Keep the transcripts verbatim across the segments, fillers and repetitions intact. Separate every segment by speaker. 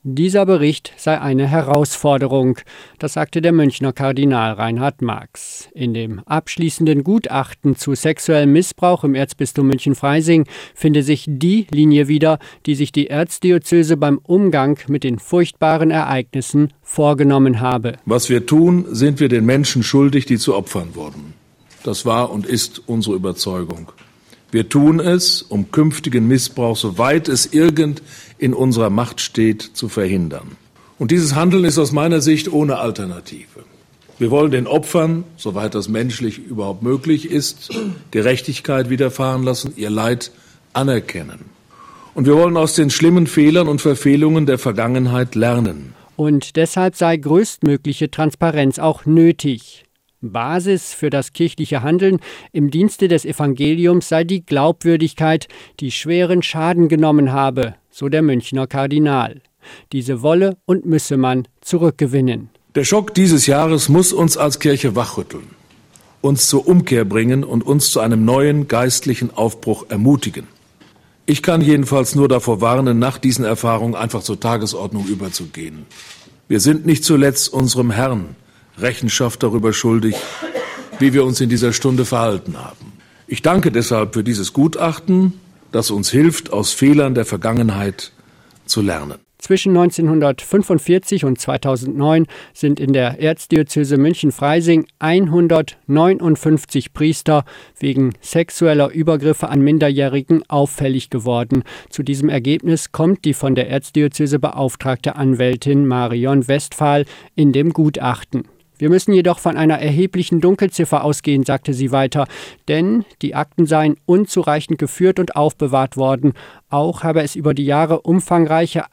Speaker 1: Dieser Bericht sei eine Herausforderung. Das sagte der Münchner Kardinal Reinhard Marx. In dem abschließenden Gutachten zu sexuellem Missbrauch im Erzbistum München-Freising finde sich die Linie wieder, die sich die Erzdiözese beim Umgang mit den furchtbaren Ereignissen vorgenommen habe.
Speaker 2: Was wir tun, sind wir den Menschen schuldig, die zu Opfern wurden. Das war und ist unsere Überzeugung. Wir tun es, um künftigen Missbrauch, soweit es irgend in unserer Macht steht, zu verhindern. Und dieses Handeln ist aus meiner Sicht ohne Alternative. Wir wollen den Opfern, soweit das menschlich überhaupt möglich ist, Gerechtigkeit widerfahren lassen, ihr Leid anerkennen. Und wir wollen aus den schlimmen Fehlern und Verfehlungen der Vergangenheit lernen.
Speaker 1: Und deshalb sei größtmögliche Transparenz auch nötig. Basis für das kirchliche Handeln im Dienste des Evangeliums sei die Glaubwürdigkeit, die schweren Schaden genommen habe, so der Münchner Kardinal. Diese wolle und müsse man zurückgewinnen.
Speaker 2: Der Schock dieses Jahres muss uns als Kirche wachrütteln, uns zur Umkehr bringen und uns zu einem neuen geistlichen Aufbruch ermutigen. Ich kann jedenfalls nur davor warnen, nach diesen Erfahrungen einfach zur Tagesordnung überzugehen. Wir sind nicht zuletzt unserem Herrn Rechenschaft darüber schuldig, wie wir uns in dieser Stunde verhalten haben. Ich danke deshalb für dieses Gutachten, das uns hilft, aus Fehlern der Vergangenheit zu lernen.
Speaker 1: Zwischen neunzehnhundertfünfundvierzig und zweitausendneun sind in der Erzdiözese München-Freising hundertneunundfünfzig Priester wegen sexueller Übergriffe an Minderjährigen auffällig geworden. Zu diesem Ergebnis kommt die von der Erzdiözese beauftragte Anwältin Marion Westphal in dem Gutachten. Wir müssen jedoch von einer erheblichen Dunkelziffer ausgehen, sagte sie weiter, denn die Akten seien unzureichend geführt und aufbewahrt worden. Auch habe es über die Jahre umfangreiche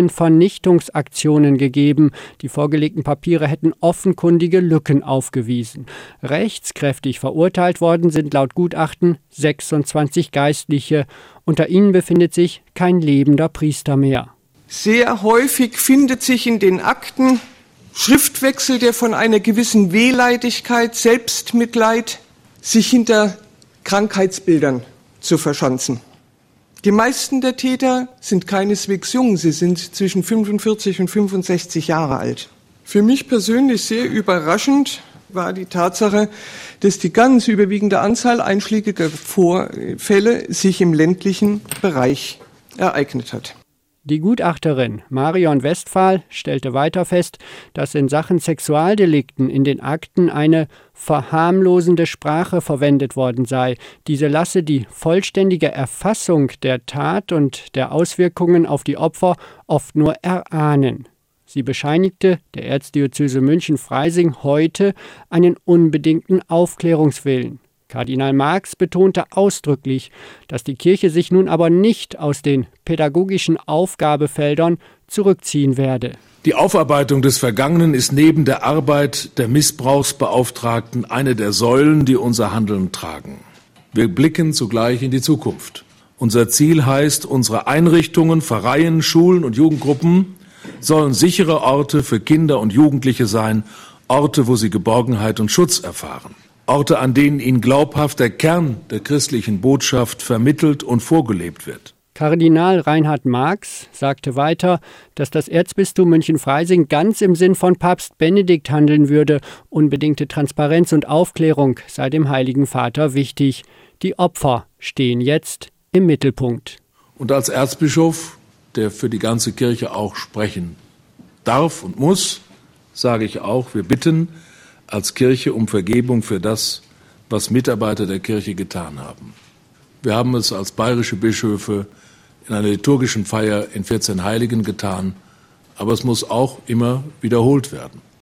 Speaker 1: Aktenvernichtungsaktionen gegeben. Die vorgelegten Papiere hätten offenkundige Lücken aufgewiesen. Rechtskräftig verurteilt worden sind laut Gutachten sechsundzwanzig Geistliche. Unter ihnen befindet sich kein lebender Priester mehr.
Speaker 3: Sehr häufig findet sich in den Akten Schriftwechsel, der von einer gewissen Wehleidigkeit, Selbstmitleid, sich hinter Krankheitsbildern zu verschanzen. Die meisten der Täter sind keineswegs jung, sie sind zwischen fünfundvierzig und fünfundsechzig Jahre alt. Für mich persönlich sehr überraschend war die Tatsache, dass die ganz überwiegende Anzahl einschlägiger Vorfälle sich im ländlichen Bereich ereignet hat.
Speaker 1: Die Gutachterin Marion Westphal stellte weiter fest, dass in Sachen Sexualdelikten in den Akten eine verharmlosende Sprache verwendet worden sei. Diese lasse die vollständige Erfassung der Tat und der Auswirkungen auf die Opfer oft nur erahnen. Sie bescheinigte der Erzdiözese München-Freising heute einen unbedingten Aufklärungswillen. Kardinal Marx betonte ausdrücklich, dass die Kirche sich nun aber nicht aus den pädagogischen Aufgabefeldern zurückziehen werde.
Speaker 2: Die Aufarbeitung des Vergangenen ist neben der Arbeit der Missbrauchsbeauftragten eine der Säulen, die unser Handeln tragen. Wir blicken zugleich in die Zukunft. Unser Ziel heißt, unsere Einrichtungen, Pfarreien, Schulen und Jugendgruppen sollen sichere Orte für Kinder und Jugendliche sein, Orte, wo sie Geborgenheit und Schutz erfahren. Orte, an denen ihnen glaubhaft der Kern der christlichen Botschaft vermittelt und vorgelebt wird.
Speaker 1: Kardinal Reinhard Marx sagte weiter, dass das Erzbistum München-Freising ganz im Sinn von Papst Benedikt handeln würde. Unbedingte Transparenz und Aufklärung sei dem Heiligen Vater wichtig. Die Opfer stehen jetzt im Mittelpunkt.
Speaker 2: Und als Erzbischof, der für die ganze Kirche auch sprechen darf und muss, sage ich auch, wir bitten als Kirche um Vergebung für das, was Mitarbeiter der Kirche getan haben. Wir haben es als bayerische Bischöfe in einer liturgischen Feier in vierzehn Heiligen getan, aber es muss auch immer wiederholt werden.